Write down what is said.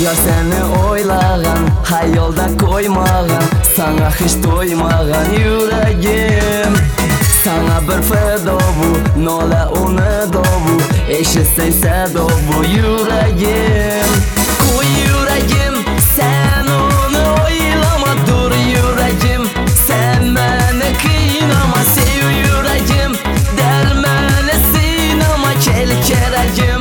Yıllar seni oylagan, hayalda koymagan, sana hiç doymagan yüreğim. Sana bir feda bu, nola onu da bu, eşitsen seda bu yüreğim. Koy yüreğim, sen onu oylama, dur yüreğim. Sen beni kıynama, sev yüreğim. Dermane sinema, kel kereğim.